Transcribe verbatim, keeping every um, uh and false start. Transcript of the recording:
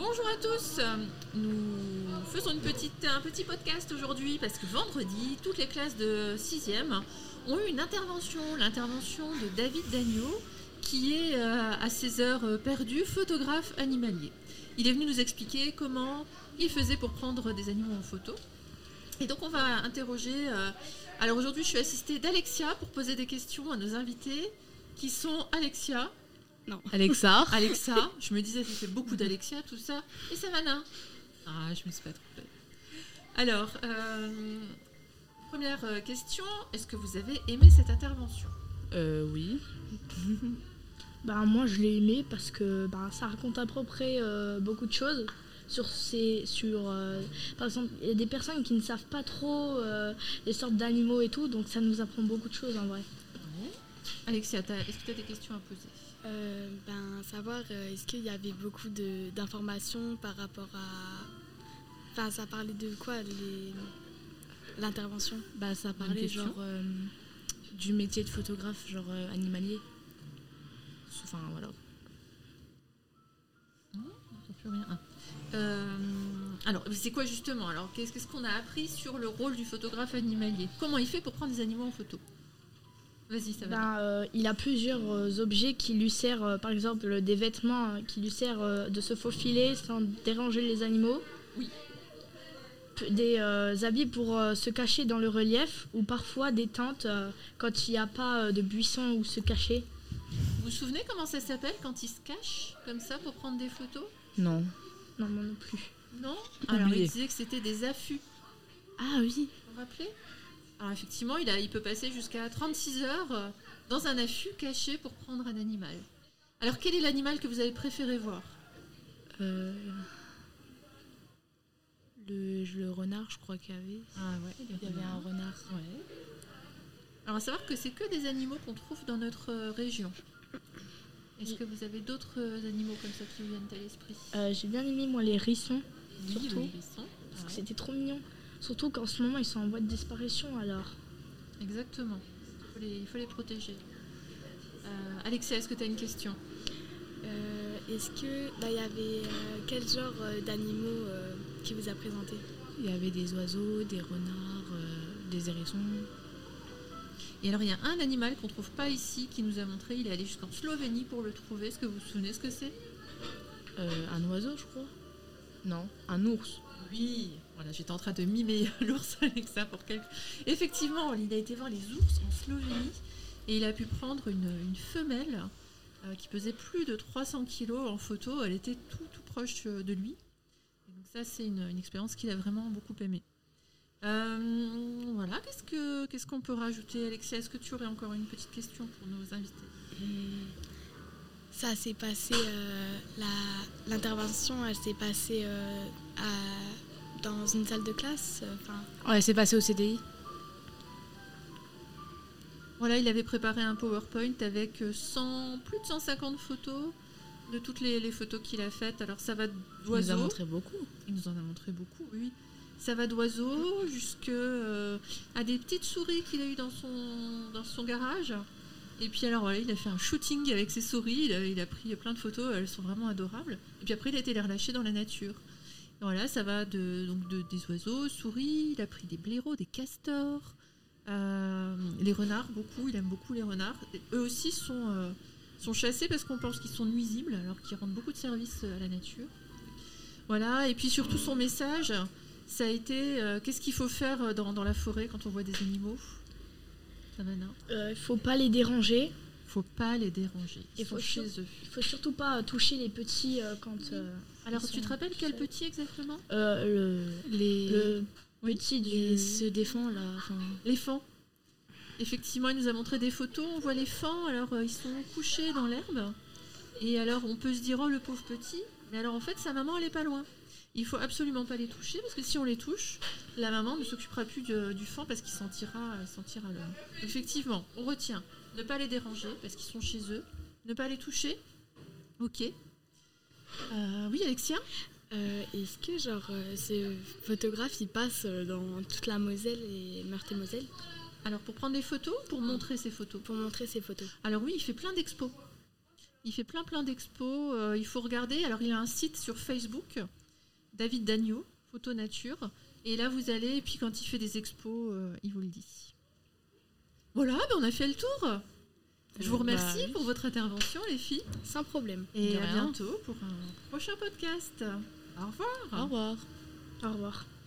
Bonjour à tous, nous faisons une petite, un petit podcast aujourd'hui parce que vendredi, toutes les classes de sixième ont eu une intervention, l'intervention de David Dagneau qui est à ses heures perdues photographe animalier. Il est venu nous expliquer comment il faisait pour prendre des animaux en photo. Et donc on va interroger, euh, alors aujourd'hui je suis assistée d'Alexia pour poser des questions à nos invités qui sont Alexia. Non. Alexa. Alexa, je me disais, ça fait beaucoup d'Alexia, tout ça. Et Savannah. Ah, je me suis pas trompée. Alors, euh, première question, est-ce que vous avez aimé cette intervention ? Euh, oui. Bah, moi, je l'ai aimé parce que bah, ça raconte à peu près euh, beaucoup de choses. Sur ces, sur, euh, par exemple, il y a des personnes qui ne savent pas trop euh, les sortes d'animaux et tout, donc ça nous apprend beaucoup de choses en vrai. Ouais. Alexia, t'as, est-ce que tu as des questions à poser ? Euh, ben, savoir, euh, est-ce qu'il y avait beaucoup de, d'informations par rapport à... Enfin, ça parlait de quoi, les... l'intervention ? Bah, ça parlait genre euh, du métier de photographe, genre euh, animalier. Enfin, voilà. Non, on plus rien. Euh, alors, c'est quoi justement ? Alors, qu'est-ce, qu'est-ce qu'on a appris sur le rôle du photographe animalier ? Comment il fait pour prendre des animaux en photo ? Vas-y, ça va. Ben, euh, il a plusieurs euh, objets qui lui servent, euh, par exemple des vêtements euh, qui lui servent euh, de se faufiler sans déranger les animaux. Oui. P- des euh, habits pour euh, se cacher dans le relief ou parfois des tentes euh, quand il n'y a pas euh, de buissons où se cacher. Vous vous souvenez comment ça s'appelle quand il se cache comme ça pour prendre des photos ? Non. Non, moi non plus. Non ? Alors, Oublié. il disait que c'était des affûts. Ah oui. Vous vous rappelez ? Alors effectivement, il, a, il peut passer jusqu'à trente-six heures dans un affût caché pour prendre un animal. Alors quel est l'animal que vous avez préféré voir ? Euh, le, le renard, je crois qu'il y avait. Ah ouais, Il y avait un renard. Ouais. Alors à savoir que c'est que des animaux qu'on trouve dans notre région. Est-ce que vous avez d'autres animaux comme ça qui vous viennent à l'esprit ? Euh, j'ai bien aimé moi les hérissons, Oui, surtout, les hérissons. parce que Ouais. c'était trop mignon. Surtout qu'en ce moment ils sont en voie de disparition alors. Exactement. Il faut les, il faut les protéger. Euh, Alexia, est-ce que tu as une question ? euh, Est-ce que, bah, il y avait euh, quel genre euh, d'animaux euh, qui vous a présenté ? Il y avait des oiseaux, des renards, euh, des hérissons. Et alors il y a un animal qu'on ne trouve pas ici qui nous a montré, il est allé jusqu'en Slovénie pour le trouver. Est-ce que vous vous souvenez ce que c'est ? Euh, un oiseau, je crois. Non, un ours. Oui, voilà, j'étais en train de mimer l'ours Alexa pour quelque... Effectivement, il a été voir les ours en Slovénie et il a pu prendre une, une femelle euh, qui pesait plus de trois cents kilos en photo. Elle était tout, tout proche de lui. Et donc ça, c'est une, une expérience qu'il a vraiment beaucoup aimée. Euh, voilà, qu'est-ce, que, qu'est-ce qu'on peut rajouter, Alexia ? Est-ce que tu aurais encore une petite question pour nos invités ? Hum, Ça s'est passé, euh, la, l'intervention, elle s'est passée euh, à, dans une salle de classe. Enfin, Ouais, c'est passé au C D I. Voilà, il avait préparé un PowerPoint avec cent, plus de cent cinquante photos de toutes les, les photos qu'il a faites. Alors ça va Il nous d'oiseaux. a montré beaucoup. Il nous en a montré beaucoup, oui. Ça va d'oiseaux jusqu'à euh, des petites souris qu'il a eues dans son, dans son garage. Et puis alors voilà, il a fait un shooting avec ses souris, il a, il a pris plein de photos, elles sont vraiment adorables. Et puis après, il a été les relâcher dans la nature. Et voilà, ça va de, donc de, des oiseaux, souris, il a pris des blaireaux, des castors, euh, les renards, beaucoup, il aime beaucoup les renards. Et eux aussi sont, euh, sont chassés parce qu'on pense qu'ils sont nuisibles, alors qu'ils rendent beaucoup de services à la nature. Voilà, et puis surtout son message, ça a été euh, qu'est-ce qu'il faut faire dans, dans la forêt quand on voit des animaux ? Savannah ? Il euh, faut pas les déranger. Faut pas les déranger. Ils Il sont faut chez sur- eux. Il faut surtout pas toucher les petits euh, quand. Euh, Alors, ils tu sont te rappelles quel seuls. petit exactement ? euh, le, Les, le Oui. petit du. les se défend là. Enfin, Les fans. Effectivement, il nous a montré des photos. On voit les fans. Alors, euh, ils sont couchés dans l'herbe. Et alors, on peut se dire, oh, le pauvre petit. Mais alors, en fait, sa maman, elle est pas loin. Il faut absolument pas les toucher parce que si on les touche, la maman ne s'occupera plus du, du fan parce qu'il sentira, il sentira l'homme. Effectivement, on retient ne pas les déranger parce qu'ils sont chez eux, ne pas les toucher. Ok. Euh, oui, Alexia ? euh, est-ce que genre euh, ce photographe il passe euh, dans toute la Moselle et Meurthe-et-Moselle Alors, pour prendre des photos, pour montrer ses photos. pour montrer ses photos ? Alors oui, il fait plein d'expos. Il fait plein plein d'expos. Euh, il faut regarder. Alors, il a un site sur Facebook, David Dagneau, Photo Nature. Et là, vous allez, et puis quand il fait des expos, euh, il vous le dit. Voilà, ben on a fait le tour. Je vous remercie bah, oui. pour votre intervention, les filles. Sans problème. Et à bientôt pour un prochain podcast. Au revoir. Au revoir. Au revoir.